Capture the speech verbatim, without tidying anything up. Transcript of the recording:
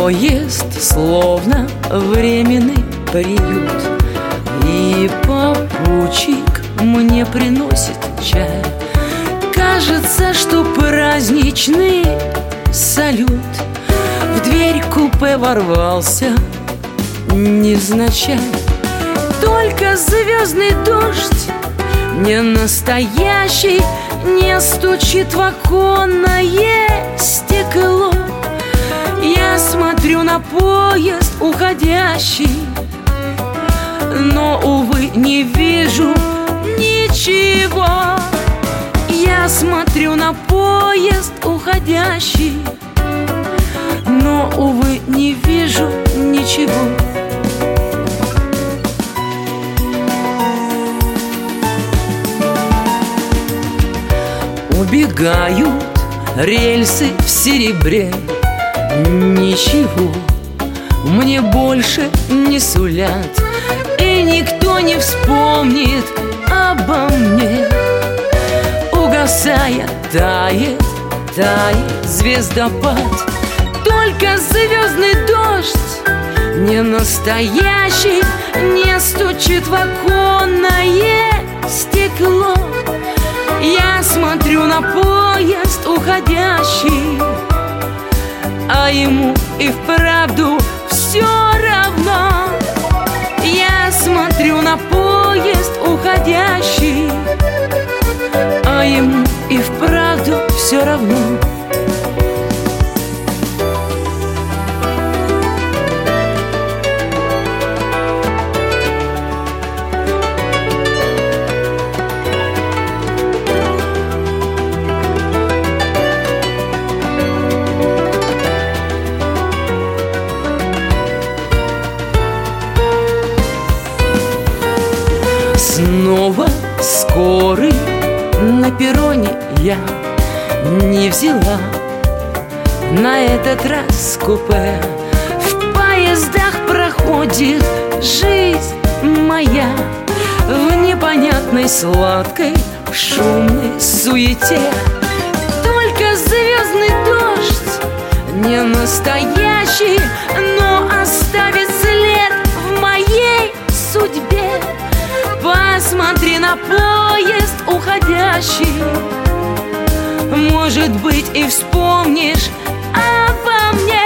Поезд словно временный приют, и попутчик мне приносит чай. Кажется, что праздничный салют. В дверь купе ворвался невзначай. Только звездный дождь, не настоящий, не стучит в оконное стекло. Я смотрю на поезд уходящий, но, увы, не вижу ничего. Я смотрю на поезд уходящий, но, увы, не вижу ничего. Убегают рельсы в серебре, ничего мне больше не сулят, и никто не вспомнит обо мне. Угасая, тает, тает звездопад. Только звездный дождь, не настоящий, не стучит в оконное стекло. Я смотрю на поезд уходящий, а ему и вправду все равно. Я смотрю на поезд уходящий, а ему и вправду все равно. Снова скорый на перроне я не взяла на этот раз купе. В поездах проходит жизнь моя в непонятной сладкой шумной суете. Только звездный дождь, не настоящий, но оставит след в моей судьбе. Посмотри на поезд уходящий, может быть, и вспомнишь обо мне.